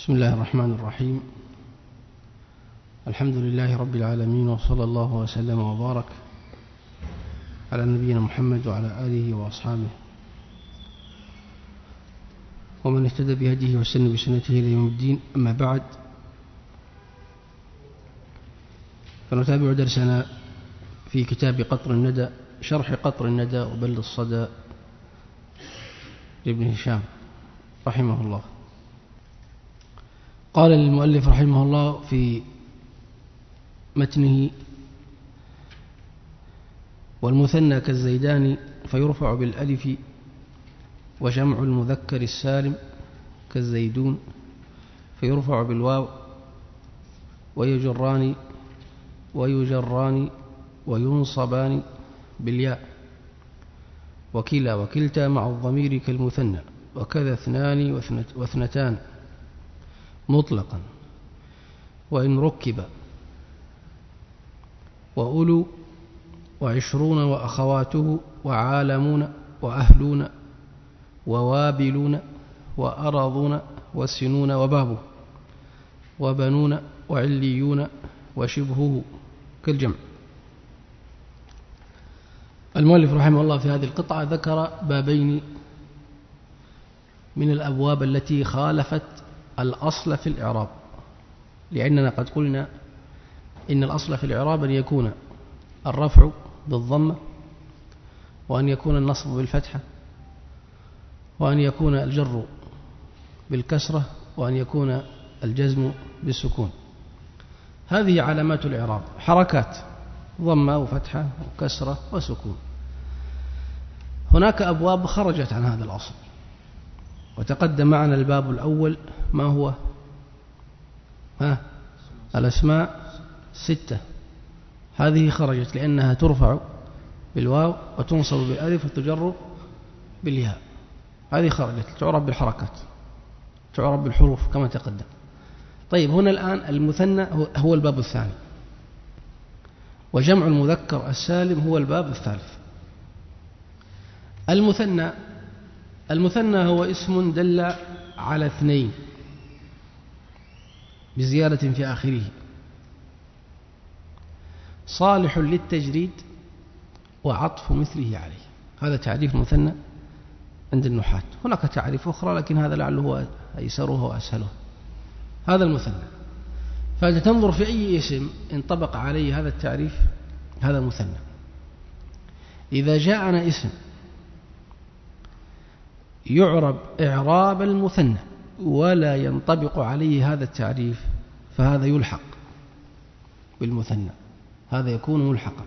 بسم الله الرحمن الرحيم. الحمد لله رب العالمين، وصلى الله وسلم وبارك على نبينا محمد وعلى آله وأصحابه ومن اهتدى بهديه واستنى بسنته إلى يوم الدين. أما بعد، فنتابع درسنا في كتاب قطر الندى، شرح قطر الندى وبل الصدى لابن هشام رحمه الله. قال المؤلف رحمه الله في متنه: والمثنى كالزيدان فيرفع بالألف، وجمع المذكر السالم كالزيدون فيرفع بالواو، ويجران وينصبان بالياء، وكلا وكلتا مع الضمير كالمثنى، وكذا اثنان واثنتان مطلقا، وإن ركب، وأولو، وعشرون وأخواته، وعالمون، وأهلون، ووابلون، وأرضون، وسنون وبابه، وبنون، وعليون، وشبهه كالجمع. المؤلف رحمه الله في هذه القطعة ذكر بابين من الأبواب التي خالفت الأصل في الإعراب، لأننا قد قلنا إن الأصل في الإعراب أن يكون الرفع بالضمة، وأن يكون النصب بالفتحة، وأن يكون الجر بالكسرة، وأن يكون الجزم بالسكون. هذه علامات الإعراب، حركات: ضمة وفتحة وكسرة وسكون. هناك أبواب خرجت عن هذا الأصل، وتقدم معنا الباب الأول ما هو؟ الأسماء 6. هذه خرجت لأنها ترفع بالواو وتنصب بالألف وتجر بالياء. هذه خرجت، تعرب بالحركات، تعرب بالحروف كما تقدم. طيب، هنا الآن المثنى هو الباب الثاني، وجمع المذكر السالم هو الباب الثالث. المثنى هو اسم دل على اثنين بزيادة في آخره، صالح للتجريد وعطف مثله عليه. هذا تعريف المثنى عند النحاة. هناك تعريف أخرى لكن هذا لعله هو أيسره وأسهله. هذا المثنى، فأنت تنظر في أي اسم انطبق عليه هذا التعريف، هذا مثنى. إذا جاءنا اسم يعرب إعراب المثنى ولا ينطبق عليه هذا التعريف، فهذا يلحق بالمثنى، هذا يكون ملحقا.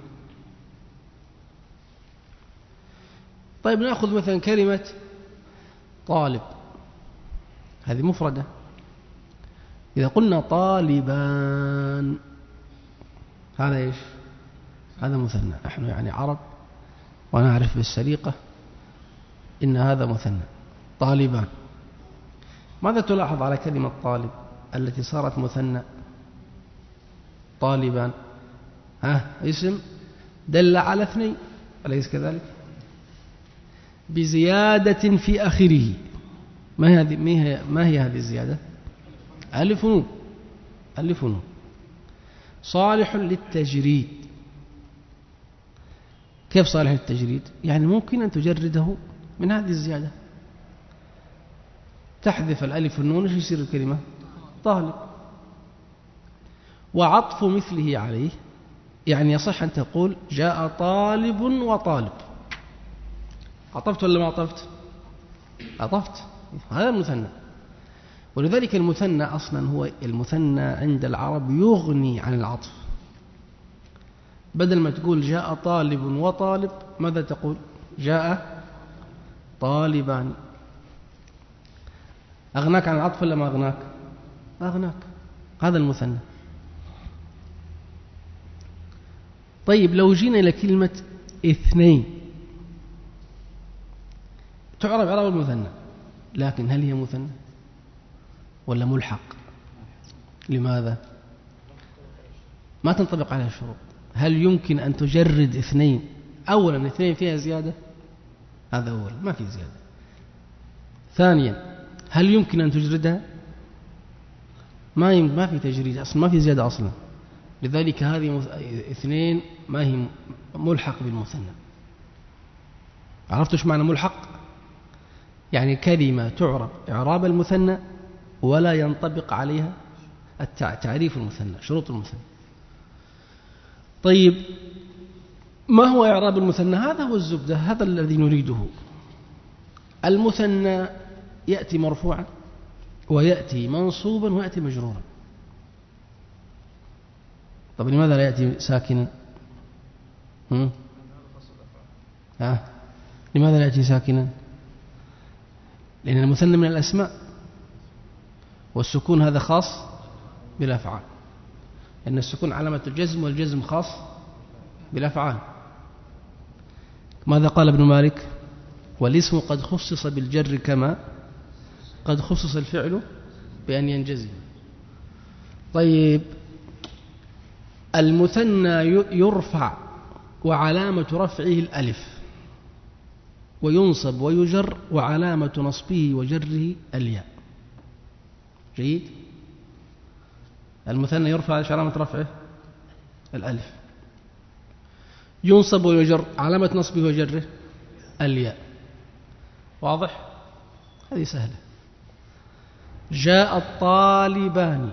طيب، نأخذ مثلا كلمة طالب، هذه مفردة. إذا قلنا طالبان، هذا إيش؟ هذا مثنى. نحن يعني عرب ونعرف بالسليقة إن هذا مثنى. طالبان. ماذا تلاحظ على كلمة طالب التي صارت مثنى؟ طالبان اسم دل على اثنين، أليس كذلك؟ بزيادة في آخره. ما هي هذه الزيادة؟ ألف ونون. صالح للتجريد. كيف صالح للتجريد؟ يعني ممكن أن تجرده من هذه الزيادة، تحذف الألف والنون، ايش يصير الكلمة؟ طالب. وعطف مثله عليه، يعني يصح أن تقول جاء طالب وطالب. عطفت ولا ما عطفت؟ عطفت. هذا المثنى. ولذلك المثنى أصلا هو المثنى عند العرب يغني عن العطف. بدل ما تقول جاء طالب وطالب، ماذا تقول؟ جاء طالبان. أغناك عن العطف ولا ما أغناك؟ أغناك. هذا المثنى. طيب، لو جينا إلى كلمة اثنين، تعرف إعراب المثنى، لكن هل هي مثنى ولا ملحق؟ لماذا؟ ما تنطبق عليها الشروط. هل يمكن أن تجرد اثنين؟ أولا، اثنين فيها زيادة، هذا أولا، ما في زيادة. ثانيا، هل يمكن أن تجردها؟ ما في تجريد أصلا، ما في زيادة أصلا. لذلك هذه اثنين ما هي ملحق بالمثنى. عرفت ايش معنى ملحق؟ يعني كلمة تعرب إعراب المثنى ولا ينطبق عليها تعريف المثنى، شروط المثنى. طيب ما هو إعراب المثنى؟ هذا هو الزبدة، هذا الذي نريده. المثنى يأتي مرفوعا ويأتي منصوبا ويأتي مجرورا. طب لماذا لا يأتي ساكنا؟ لماذا لا يأتي ساكنا؟ لأن المثنى من الأسماء، والسكون هذا خاص بالأفعال، لأن السكون علامة الجزم، والجزم خاص بالأفعال. ماذا قال ابن مالك؟ والاسم قد خصص بالجر كما قد خصص الفعل بأن ينجزم. طيب المثنى يرفع وعلامة رفعه الألف، وينصب ويجر وعلامة نصبه وجره الياء. جيد. المثنى يرفع علامة رفعه الألف، ينصب ويجر علامة نصبه وجره الياء. واضح؟ هذه سهلة. جاء الطالبان،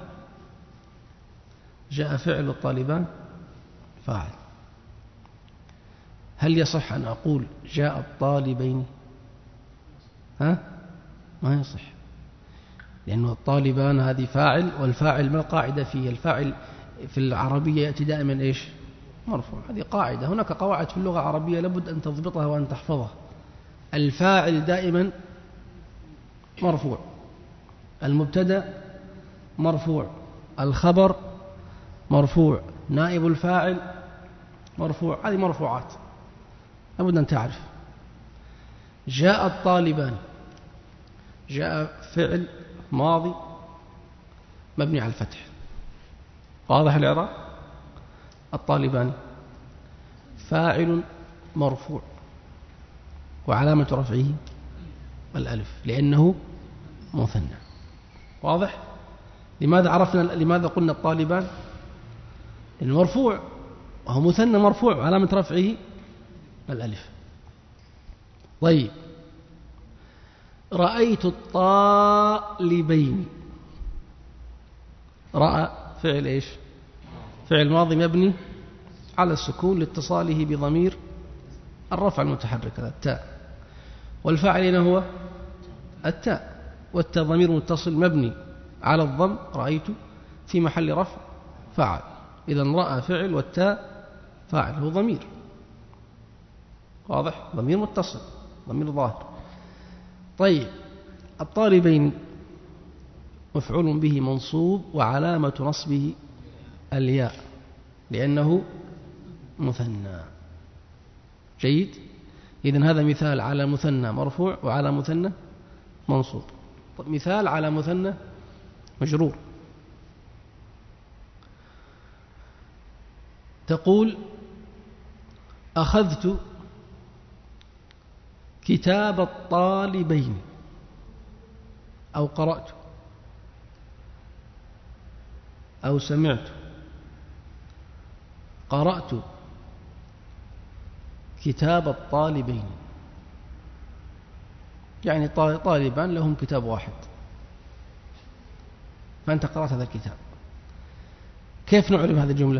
جاء فعل الطالبان فاعل. هل يصح أن أقول جاء الطالبين؟ ما يصح، لأنه الطالبان هذه فاعل، والفاعل ما القاعدة فيه؟ الفاعل في العربية يأتي دائما إيش؟ مرفوع. هذه قاعدة. هناك قواعد في اللغة العربية لابد أن تضبطها وأن تحفظها. الفاعل دائما مرفوع، المبتدأ مرفوع، الخبر مرفوع، نائب الفاعل مرفوع. هذه مرفوعات لابد أن تعرف. جاء الطالبان، جاء فعل ماضي مبني على الفتح. واضح الإعراب؟ الطالبان فاعل مرفوع وعلامة رفعه الألف لأنه مثنى. واضح؟ لماذا قلنا الطالبان؟ لأنه مرفوع وهو مثنى مرفوع وعلامة رفعه الألف. طيب رأيت الطالبين. رأى فعل إيش؟ فعل ماضي مبني على السكون لاتصاله بضمير الرفع المتحرك هذا التاء، والفاعل هنا هو التاء، والتاء ضمير متصل مبني على الضم، رأيت في محل رفع فاعل. إذن رأى فعل والتاء فاعل، هو ضمير. واضح؟ ضمير متصل، ضمير ظاهر. طيب الطالبين مفعول به منصوب وعلامة نصبه الياء لأنه مثنى. جيد. إذن هذا مثال على مثنى مرفوع وعلى مثنى منصوب. طيب مثال على مثنى مجرور. تقول أخذت كتاب الطالبين، أو قرأت أو سمعت. قرأت كتاب الطالبين، يعني طالبان لهم كتاب واحد، فأنت قرأت هذا الكتاب. كيف نعرف هذه الجملة؟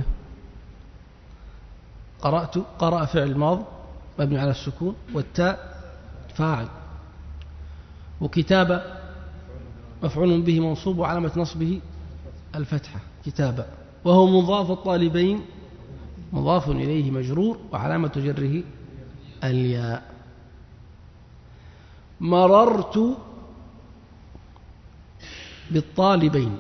قرأ فعل ماض مبني على السكون، والتاء فاعل، وكتابة مفعول به منصوب وعلامة نصبه الفتحة كتابة، وهو مضاف. الطالبين مضاف إليه مجرور وعلامة جره الياء. مررت بالطالبين،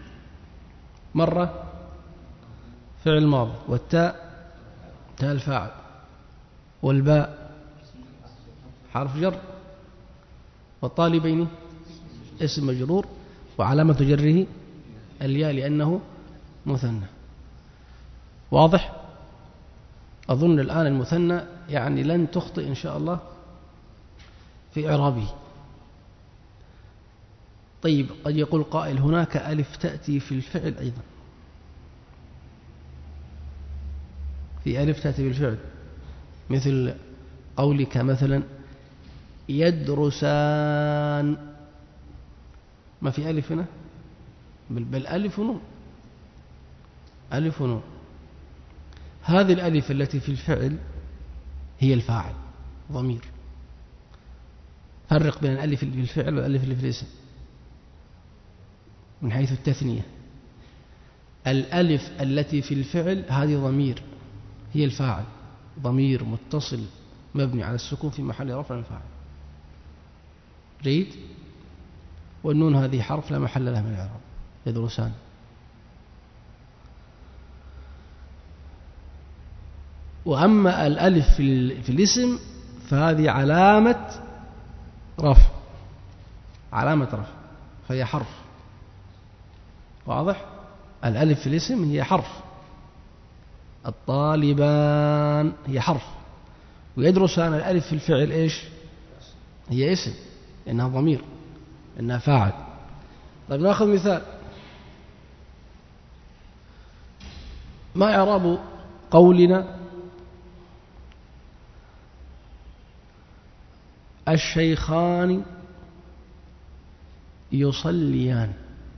مرة فعل ماضي، والتاء تاء الفاعل، والباء حرف جر، والطالبين اسم مجرور وعلامة جره الياء لأنه مثنى. واضح؟ أظن الآن المثنى يعني لن تخطئ إن شاء الله في إعرابه. طيب قد يقول قائل هناك ألف تأتي في الفعل أيضا، في ألف تأتي بالفعل، مثل قولك مثلا يدرسان، ما في ألف هنا، بل ألف ونون، ألف ونون. هذه الألف التي في الفعل هي الفاعل ضمير. فرق بين الألف اللي في الفعل والألف اللي في الاسم من حيث التثنية. الألف التي في الفعل هذه ضمير، هي الفاعل، ضمير متصل مبني على السكون في محل رفع الفاعل. جيد. والنون هذه حرف لا محل له من الإعراب، يدرسان. وأما الألف في الاسم فهذه علامة رفع، علامة رفع، فهي حرف. واضح؟ الألف في الاسم هي حرف. الطالبان هي حرف، ويدرسان الألف في الفعل إيش؟ هي اسم، لأنها ضمير، لأنها فاعل. طيب نأخذ مثال. ما إعراب قولنا الشيخان يصليان؟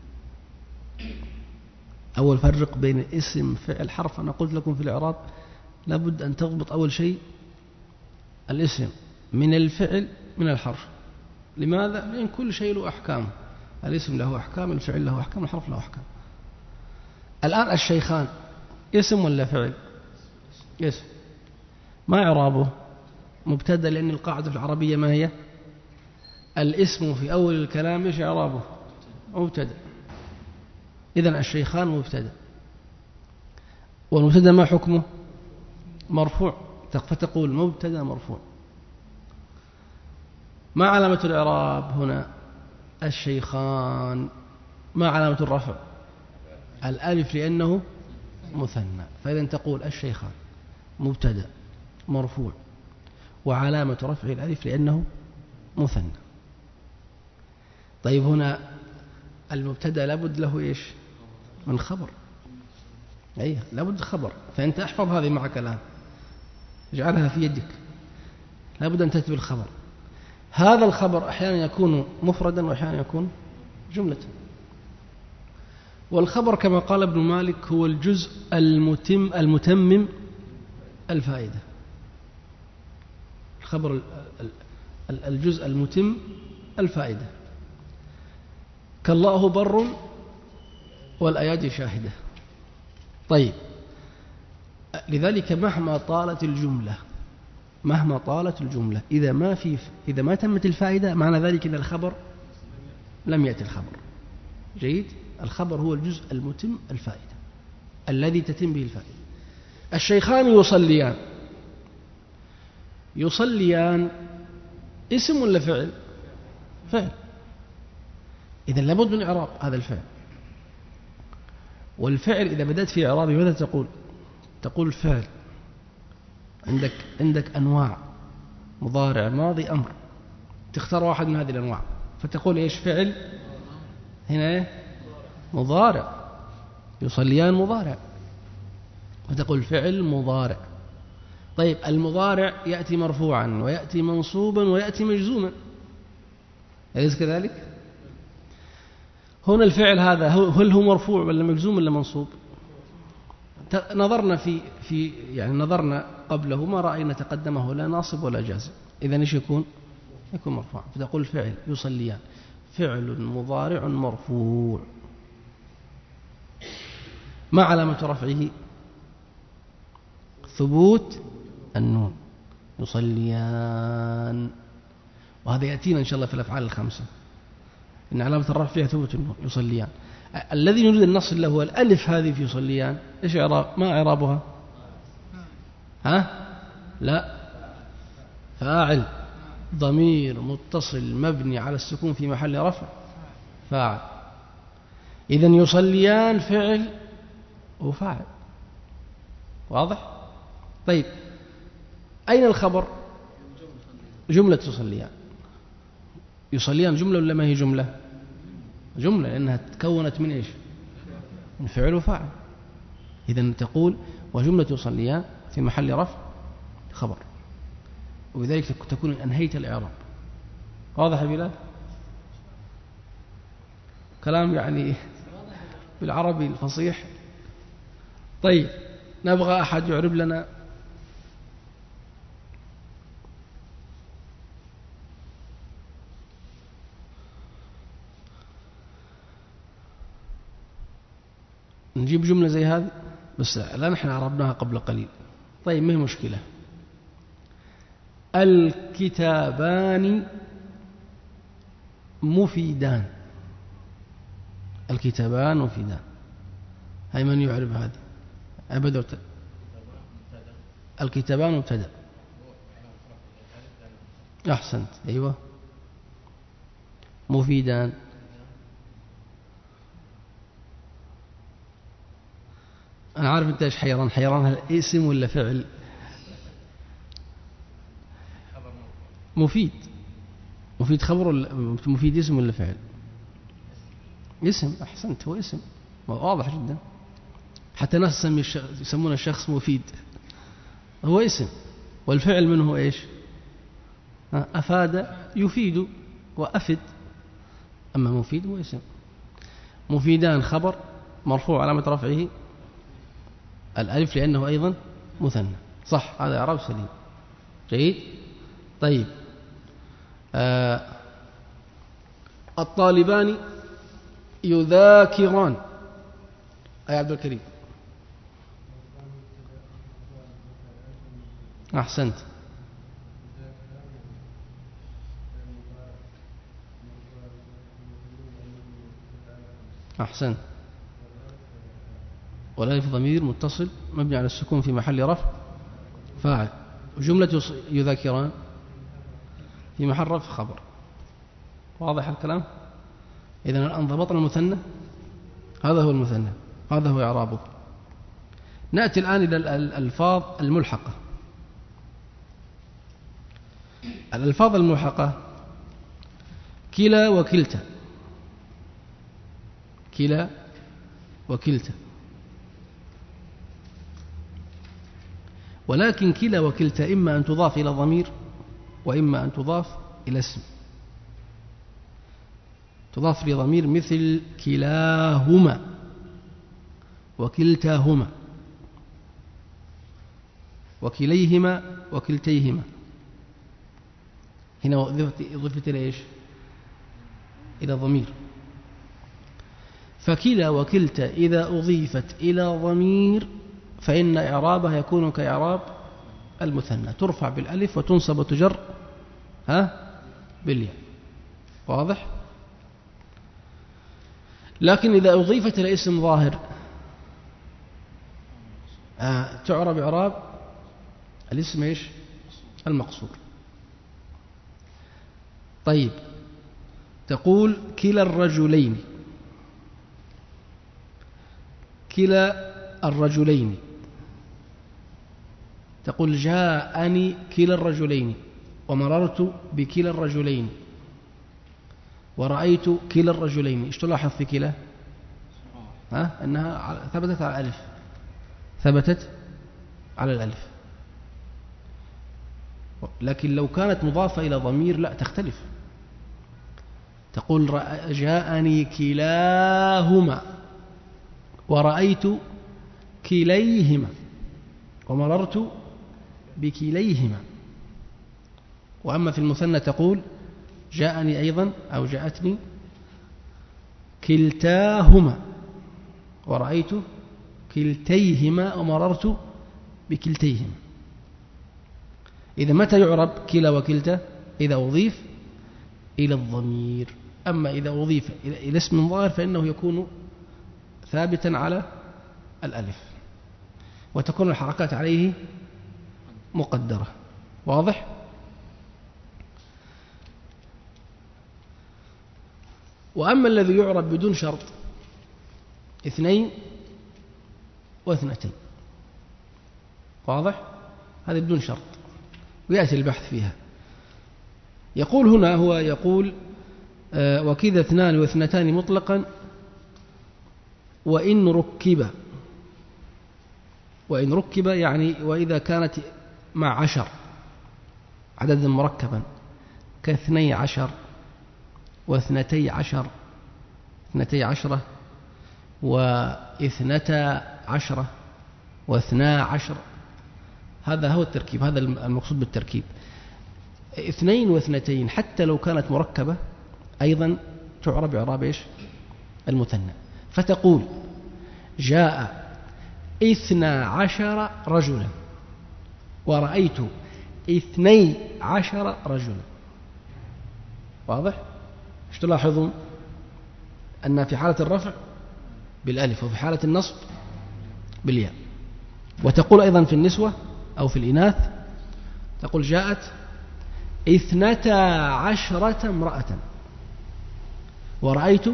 أول فرق بين اسم فعل حرف. أنا قلت لكم في الإعراب لابد أن تضبط أول شيء الاسم من الفعل من الحرف. لماذا؟ لأن كل شيء له أحكام، الاسم له أحكام، الفعل له أحكام، الحرف له أحكام. الآن الشيخان اسم ولا فعل؟ اسم. ما إعرابه؟ مبتدأ، لأن القاعدة في العربية ما هي؟ الاسم في أول الكلام إيش إعرابه؟ مبتدأ. إذن الشيخان مبتدأ، والمبتدأ ما حكمه؟ مرفوع، فتقول مبتدأ مرفوع. ما علامة الإعراب هنا؟ الشيخان. ما علامة الرفع؟ الألف، لأنه مثنى. فإذا تقول الشيخان مبتدأ مرفوع، وعلامة رفع الألف لأنه مثنى. طيب هنا المبتدأ لابد له إيش؟ من خبر. أيه، لابد خبر. فأنت احفظ هذه معك الآن، اجعلها في يدك. لابد أن تأتي بالخبر. هذا الخبر أحيانا يكون مفردا وأحيانا يكون جملة. والخبر كما قال ابن مالك هو الجزء المتمم الفائدة. الخبر الجزء المتم الفائدة، كالله بر والأيادي شاهدة. طيب، لذلك مهما طالت الجملة إذا ما تمت الفائدة، معنى ذلك أن الخبر لم يأتي الخبر. جيد. الخبر هو الجزء المتم الفائدة الذي تتم به الفائدة. الشيخان يصليان اسم ولا فعل؟ فعل. إذن لابد من إعراب هذا الفعل. والفعل إذا بدأت في إعرابه ماذا تقول؟ تقول فعل. عندك أنواع: مضارع، ماضي، أمر. تختار واحد من هذه الأنواع فتقول إيش؟ فعل. هنا إيه؟ مضارع. يصليان مضارع، فتقول فعل مضارع. طيب المضارع يأتي مرفوعا ويأتي منصوبا ويأتي مجزوما، أليس كذلك؟ هنا الفعل هذا هل هو مرفوع ولا مجزوم ولا منصوب؟ نظرنا نظرنا قبله ما رأينا تقدمه لا ناصب ولا جازم. إذن إيش يكون مرفوع. فتقول فعل يصليان فعل مضارع مرفوع. ما علامة رفعه؟ ثبوت النون. يصليان، وهذا يأتينا إن شاء الله في الأفعال الخمسة، إن علامة الرفع فيها ثبوت النون. يصليان. الذي نريد النص له هو الألف هذه في يصليان. إيش ما إعرابها؟ لا، فاعل، ضمير متصل مبني على السكون في محل رفع فاعل. إذن يصليان فعل وفاعل. واضح؟ طيب، أين الخبر؟ جملة يصليان. يصليان جملة ولا ما هي جملة؟ جملة لأنها تكونت من إيش؟ من فعل وفاعل. إذن تقول وجملة يصليان في محل رفع خبر، وبذلك تكون أنهيت الإعراب. واضح يا بلال؟ كلام يعني بالعربي الفصيح. طيب نبغى أحد يعرب لنا نجيب جملة زي هذه، بس لا نحن عربناها قبل قليل. طيب ما هي مشكلة. الكتابان مفيدان. الكتابان مفيدان، هاي من يعرف هذه؟ أبدا. الكتابان مبتدأ. أحسنت، أيوة. مفيدان أنا عارف أنت إيش حيران. حيران هل اسم ولا فعل؟ مفيد. مفيد خبر ولا مفيد اسم ولا فعل؟ اسم. أحسنت، هو اسم واضح جدا. حتى ناس يسمون الشخص مفيد، هو اسم. والفعل منه إيش؟ أفاد يفيد وأفد. أما مفيد هو اسم. مفيدان خبر مرفوع علامة رفعه الألف لأنه أيضا مثنى. صح، هذا إعراب سليم. جيد. طيب الطالبان يذاكران. أي عبد الكريم. أحسنت. أحسنت. والألف ضمير متصل مبني على السكون في محل رفع فاعل. وجملة يذاكران في محل رفع خبر. واضح الكلام؟ إذن الآن ضبطنا المثنى. هذا هو المثنى، هذا هو إعرابه. نأتي الآن إلى الألفاظ الملحقة. الألفاظ الملحقة كلا وكلتا. كلا وكلتا. ولكن كلا وكلتا إما أن تضاف إلى ضمير وإما أن تضاف إلى اسم. تضاف لضمير مثل كلاهما وكلتاهما وكليهما وكلتيهما. هنا أضفت إلى إيش؟ إلى ضمير. فكلا وكلتا إذا أضيفت إلى ضمير فإن إعرابها يكون كإعراب المثنى، ترفع بالألف وتنصب وتجر بالياء. واضح؟ لكن إذا أضيفت إلى اسم ظاهر تعرب إعراب الاسم إيش؟ المقصور. طيب تقول كلا الرجلين. كلا الرجلين. تقول جاءني كلا الرجلين ومررت بكلا الرجلين ورأيت كلا الرجلين. إيش تلاحظ في كلا؟ أنها ثبتت على الألف. ثبتت على الألف. لكن لو كانت مضافة إلى ضمير لا تختلف. تقول جاءني كلاهما ورأيت كليهما ومررت بكليهما. وأما في المثنى تقول جاءني أيضا أو جاءتني كلتاهما ورأيت كلتيهما ومررت بكلتيهما. إذا متى يعرب كلا وكلتا؟ إذا أضيف إلى الضمير. أما إذا أضيف إلى اسم ظاهر فإنه يكون ثابتا على الألف وتكون الحركات عليه مقدرة. واضح؟ وأما الذي يعرب بدون شرط اثنين واثنتين. واضح؟ هذا بدون شرط ويأتي البحث فيها. يقول هنا هو يقول وكذا اثنان واثنتان مطلقا وإن ركب يعني وإذا كانت مع 10 عددا مركبا ك12 و12 12 و12 و12. هذا هو التركيب، هذا المقصود بالتركيب. 2 و2 حتى لو كانت مركبة أيضا تعرب إعراب إيش؟ المثنى. فتقول جاء 12 رجلا ورأيت 12 رجلا. واضح؟ ايش تلاحظون؟ أن في حالة الرفع بالألف وفي حالة النصب بالياء. وتقول أيضا في النسوة أو في الإناث تقول جاءت 12 امرأة ورأيت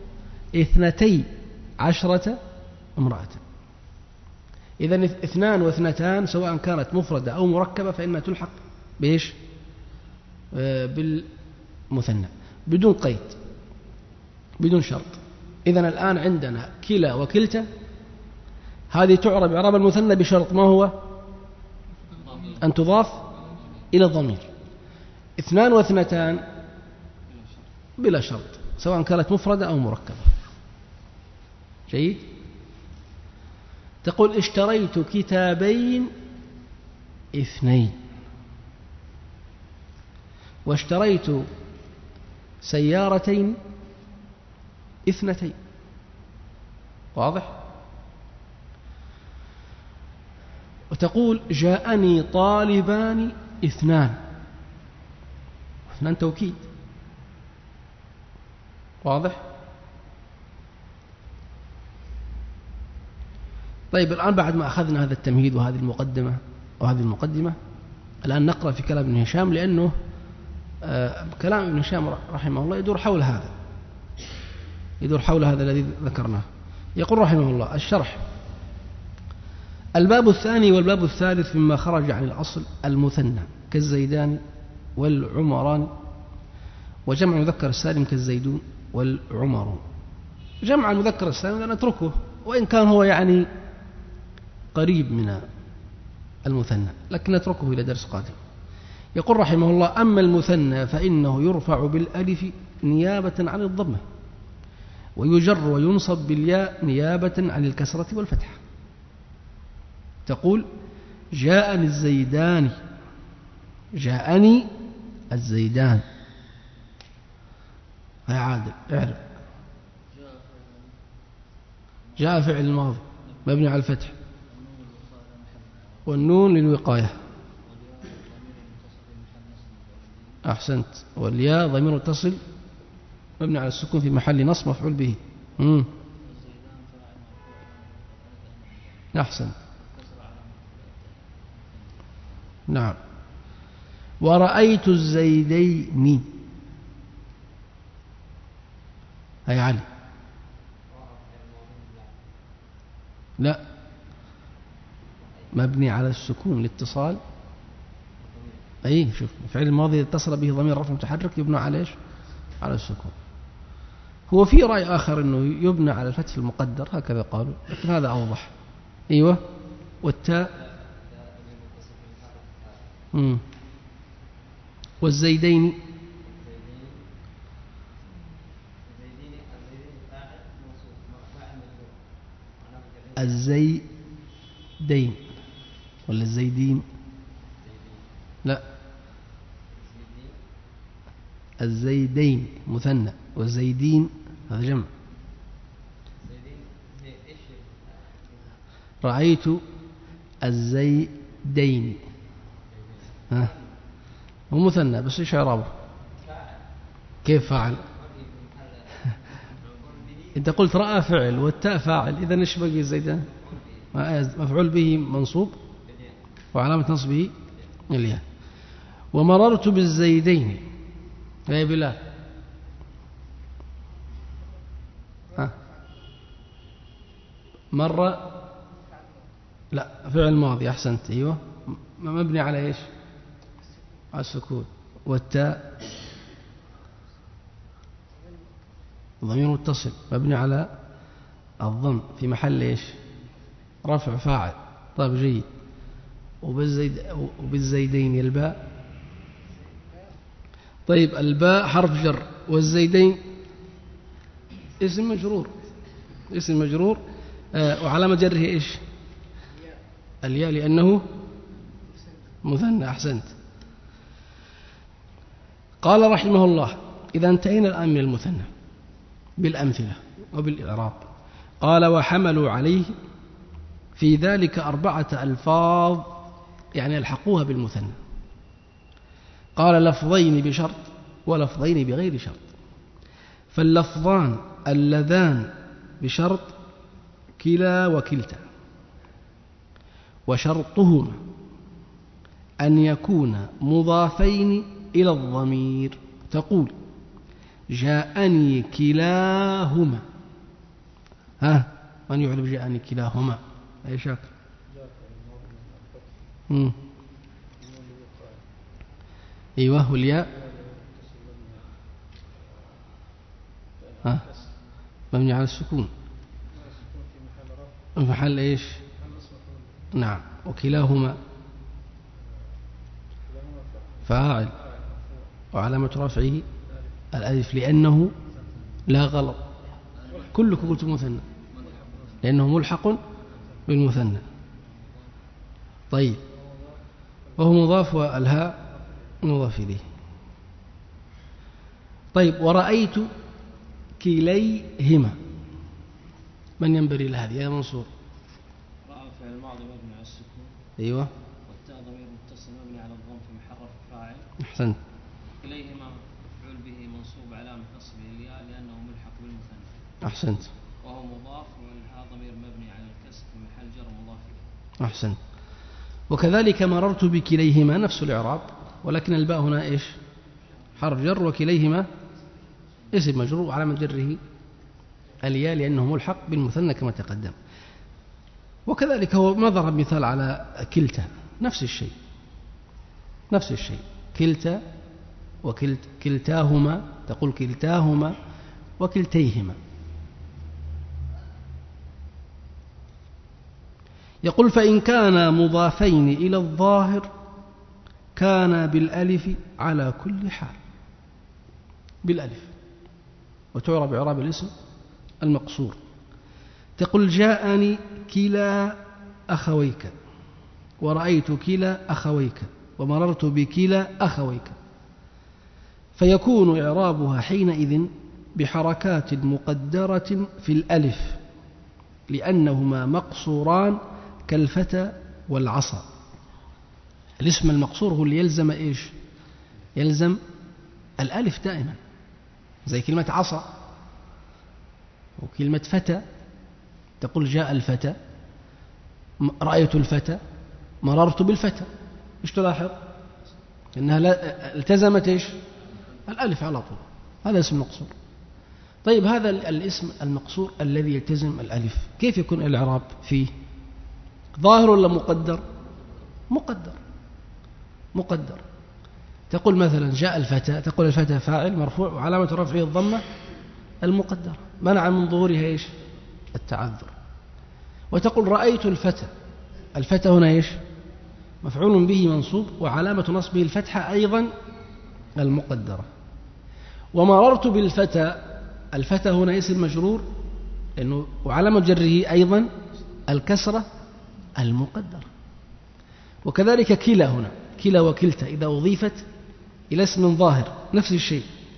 12 امرأة. إذن 2 و2 سواء كانت مفردة أو مركبة فإنها تلحق بإيش؟ بالمثنى بدون قيد بدون شرط. إذن الآن عندنا كلا وكلتا، هذه تعرب إعراب المثنى بشرط، ما هو؟ أن تضاف إلى الضمير. 2 و2 بلا شرط سواء كانت مفردة أو مركبة. جيد. تقول اشتريت كتابين 2 واشتريت سيارتين 2. واضح؟ وتقول جاءني طالبان 2 توكيد. واضح؟ طيب الآن بعد ما أخذنا هذا التمهيد وهذه المقدمة الآن نقرأ في كلام ابن هشام، لأنه كلام ابن هشام رحمه الله يدور حول هذا الذي ذكرناه. يقول رحمه الله الشرح: الباب الثاني والباب الثالث مما خرج عن الأصل المثنى كالزيدان والعمران، وجمع المذكر السالم كالزيدون والعمر. جمع المذكر السالم نتركه وإن كان هو يعني قريب من المثنى، لكن نتركه إلى درس قادم. يقول رحمه الله: أما المثنى فإنه يرفع بالألف نيابة عن الضمة، ويجر وينصب بالياء نيابة عن الكسرة والفتحة. تقول جاءني الزيدان. هيا عادل اعرف. جاء فعل الماضي مبني على الفتح والنون للوقاية. أحسنت. والياء ضمير متصل مبني على السكون في محل نصب مفعول به. أحسنت. نعم. ورأيت الزيدين. هيا علي. لا، مبني على السكون الاتصال. أي شوف فعل الماضي اتصل به ضمير رفع متحرك يبنى على إيش؟ على السكون. هو في رأي آخر أنه يبنى على الفتح المقدر، هكذا قالوا، لكن هذا أوضح. أيوة. والتاء والزيدين. الزيدين ولا الزيدين؟ لا، الزيدين مثنى والزيدين هذا جمع. رأيت الزيدين. هو مثنى بس ايش اعرابه؟ كيف فاعل؟ انت قلت رأى فعل والتاء فاعل، اذا ايش بقي الزيدان؟ مفعول به منصوب وعلامة نصبه الياء. ومررت بالزيدين يا بلال. مر، لا فعل ماضي. أحسنت. أيوة مبني على إيش؟ على السكون. والتاء ضمير متصل مبني على الضم في محل إيش؟ رفع فاعل. طيب جيد. وبالزيدين الباء. طيب الباء حرف جر والزيدين اسم مجرور. اسم مجرور وعلامة جره إيش؟ الياء لأنه مثنى. أحسنت. قال رحمه الله: إذا انتهينا الآن من المثنى بالأمثلة وبالإعراب. قال: وحملوا عليه في ذلك 4 ألفاظ، يعني الحقوها بالمثنى. قال: لفظين بشرط ولفظين بغير شرط. فاللفظان اللذان بشرط كلا وكلتا، وشرطهما أن يكون مضافين إلى الضمير. تقول: جاءني كلاهما. ها، من يعرف جاءني كلاهما؟ أي شاكر. أيوه. والياء مبني على السكون في محل إيش؟ نعم. وكلاهما فاعل وعلامة رفعه الألف لأنه لا غلط. كلكم قلت مثنى لأنه ملحق بالمثنى. طيب، وهو مضاف والهاء مضاف إليه. طيب، ورأيت كليهما. من ينبري لهذه يا منصور؟ رأى فعل الماضي مبني على السكون. أيوة. والتاء ضمير متصل مبني على الضم في محل رفع فاعل. أحسنت. كليهما مفعول به منصوب علامة نصبه الياء لأنه ملحق بالمثنى. أحسنت. وهو مضاف والهاء ضمير مبني على الكسر في محل جر مضاف إليه. أحسنت. وكذلك مررت بكليهما نفس الإعراب، ولكن الباء هنا إيش؟ حرف جر، وكليهما اسم مجرور وعلامة جره الياء لأنه ملحق بالمثنى كما تقدم. وكذلك هو ما ضرب مثال على كلتا، نفس الشيء. نفس الشيء. كلتا وكلتاهما، تقول كلتاهما وكلتيهما. يقول: فإن كان مضافين إلى الظاهر كان بالألف على كل حال. بالألف، وتعرب إعراب الاسم المقصور. تقول: جاءني كلا أخويك، ورأيت كلا أخويك، ومررت بكلا أخويك. فيكون إعرابها حينئذ بحركات مقدرة في الألف لأنهما مقصوران كالفتى والعصا. الاسم المقصور هو اللي يلزم إيش؟ يلزم الألف دائما، زي كلمة عصا وكلمة فتى. تقول: جاء الفتى، رأيت الفتى، مررت بالفتى. إيش تلاحظ؟ إنها التزمت إيش؟ الألف على طول. هذا اسم مقصور. طيب، هذا الاسم المقصور الذي يلتزم الألف كيف يكون الإعراب فيه؟ ظاهر ولا مقدر؟ مقدر. مقدر. تقول مثلا: جاء الفتى، تقول الفتى فاعل مرفوع وعلامة رفعه الضمة المقدرة منع من ظهورها إيش؟ التعذر. وتقول: رأيت الفتى، الفتى هنا إيش؟ مفعول به منصوب وعلامة نصبه الفتحة أيضا المقدرة. ومررت بالفتى، الفتى هنا اسم مجرور لأنه وعلامة جره أيضا الكسرة المقدرة. وكذلك كلا هنا، كلا وكلتا إذا أضيفت إلى اسم ظاهر نفس الشيء.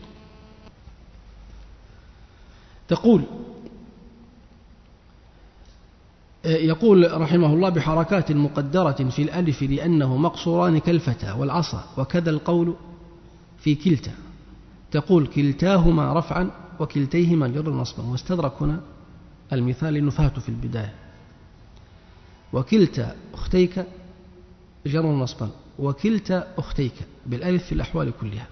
تقول: يقول رحمه الله: بحركات مقدرة في الألف لأنه مقصوران كالفتى والعصا. وكذا القول في كلتا. تقول: كلتاهما رفعا وكلتيهما جر نصبا. واستدرك هنا المثال النفاة في البداية. وكلتا أختيك جر نصبا، وكلتا أختيك بالألف في الأحوال كلها.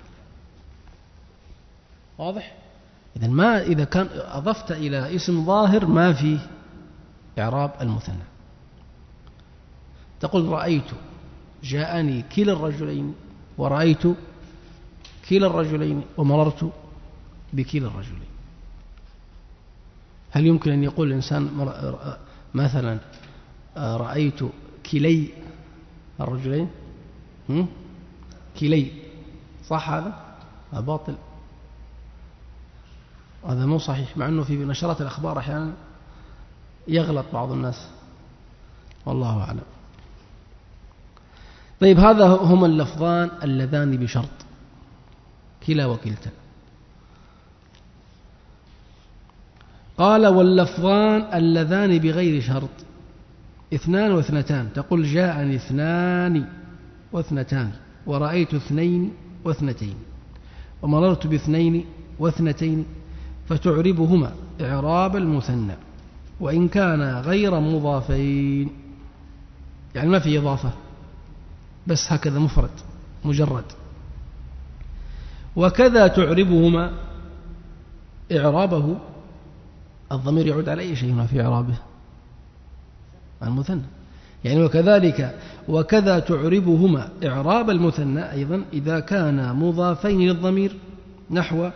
واضح؟ إذا كان أضفت إلى اسم ظاهر ما فيه إعراب المثنى. تقول: رأيت، جاءني كلا الرجلين، ورأيت كلا الرجلين، ومررت بكلا الرجلين. هل يمكن أن يقول الإنسان مثلا رأيت كلي الرجلين؟ كلي، صح هذا؟ باطل، هذا مو صحيح، مع أنه في نشرات الأخبار أحيانا يغلط بعض الناس، والله أعلم. طيب، هذا هما اللفظان اللذان بشرط، كلا وكلتا. قال واللفظان اللذان بغير شرط 2 و2، تقول جاءني 2 و2، ورأيت 2 و2، ومررت ب2 و2، فتعربهما إعراب المثنى وإن كان غير مضافين، يعني ما في إضافة، بس هكذا مفرد مجرد. وكذا تعربهما إعرابه، الضمير يعود على أي شيء هنا في إعرابه؟ المثنى، يعني وكذا تعربهما إعراب المثنى أيضا إذا كان مضافين للضمير نحو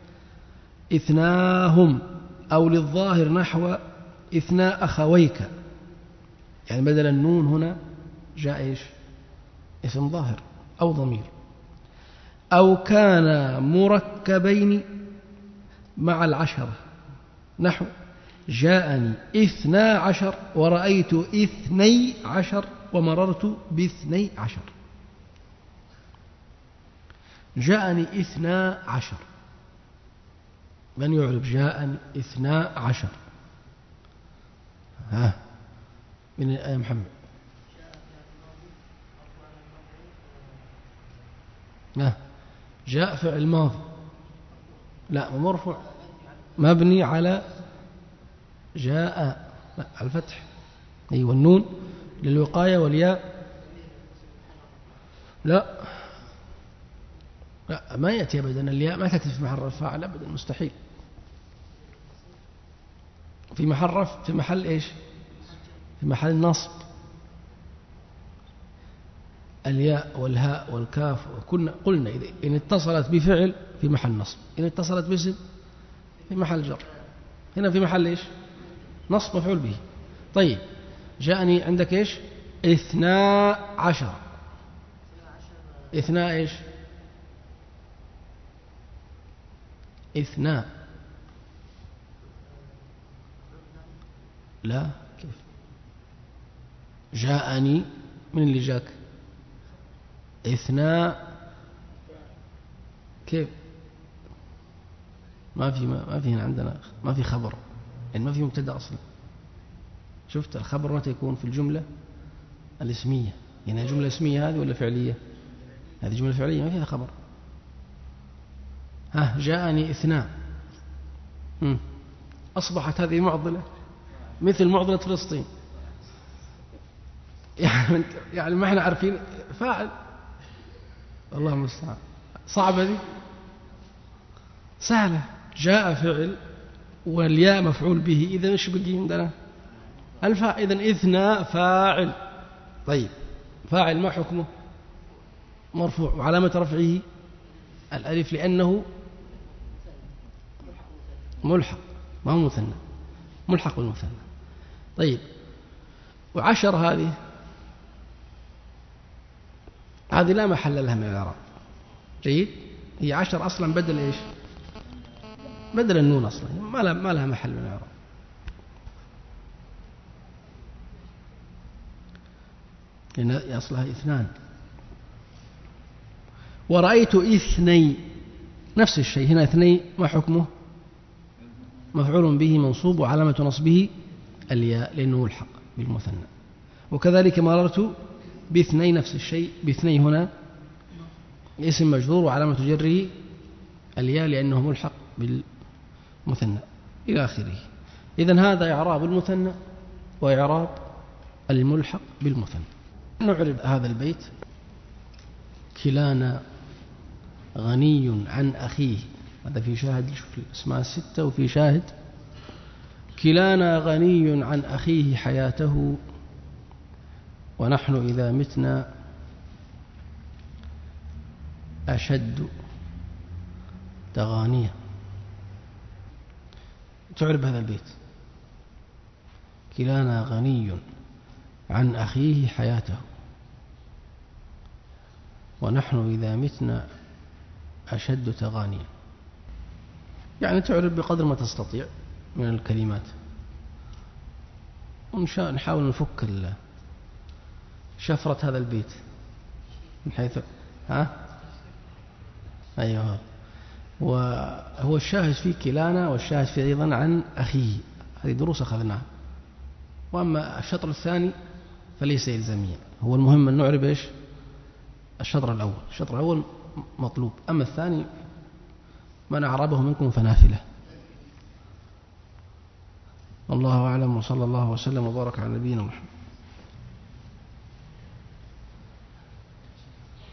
إثناهم، أو للظاهر نحو إثناء أخويك، يعني بدل النون هنا جاء إيش؟ اسم ظاهر أو ضمير. أو كان مركبين مع 10 نحو جاءني 12 ورأيت 12 ومررت ب12. جاءني 12، من يعرب جاءني 12؟ من الآية محمد؟ جاء فعل ماضي، لا مرفوع مبني على جاء، لا على الفتح، أيوة النون للوقاية والياء، لا ما يأتي أبدا، الياء ما تأتي في محل الفاعل أبدا، مستحيل. في محل إيش؟ في محل نصب. الياء والهاء والكاف قلنا إن اتصلت بفعل في محل نصب، إن اتصلت باسم في محل جر، هنا في محل إيش؟ نصب مفعول به. طيب، جاءني عندك إيش؟ 12. 2 إيش؟ 2، لا كيف؟ جاءني، من اللي جاك؟ 2، كيف؟ ما في هنا عندنا، ما في خبر، يعني ما في مبتدأ أصلا. شفت الخبر متى يكون؟ في الجملة الاسمية، يعني جملة اسمية هذه ولا فعلية؟ هذه جملة فعلية ما فيها خبر. جاءني 2، أصبحت هذه معضلة مثل معضلة فلسطين، يعني ما احنا عارفين فاعل، الله المستعان. صعبة دي؟ سهلة. جاء فعل والياء مفعول به، إذا إيش بقي عندنا؟ الفاء، إذن 2 فاعل. طيب، فاعل ما حكمه؟ مرفوع، وعلامة رفعه الألف لأنه ملحق، ما هو مثنى، ملحق بالمثنى. طيب، 10 هذه لا محل لها من الإعراب. جيد، هي 10 أصلا بدل إيش؟ بدل النون أصلا، ما لها محل من الإعراب. لأن أصلها 2. ورأيت 2، نفس الشيء، هنا 2 ما حكمه؟ مفعول به منصوب، وعلامة نصبه الياء لأنه ملحق بالمثنى. وكذلك مررت ب2، نفس الشيء، ب2 هنا اسم مجرور، وعلامة جره الياء لأنه ملحق بالمثنى، إلى آخره. إذن هذا إعراب المثنى وإعراب الملحق بالمثنى. نعرب هذا البيت: كلانا غني عن أخيه. هذا في شاهد، شوف الأسماء 6 وفي شاهد. كلانا غني عن أخيه حياته، ونحن إذا متنا أشد تغانية. تعرب هذا البيت كلانا غني عن أخيه حياته، ونحن إذا متنا أشد تغانيا. يعني تعرف بقدر ما تستطيع من الكلمات، نحاول نفك شفرة هذا البيت من حيث أيوه. وهو الشاهد في كلانا، والشاهد في أيضا عن أخيه، هذه دروس أخذناها. وأما الشطر الثاني فليس إلزاميا، هو المهم أن نعرف إيش الشطر الأول. الشطر الأول مطلوب، أما الثاني من أعربه منكم فنافلة. الله أعلم، وصلى الله وسلم وبارك على نبينا محمد.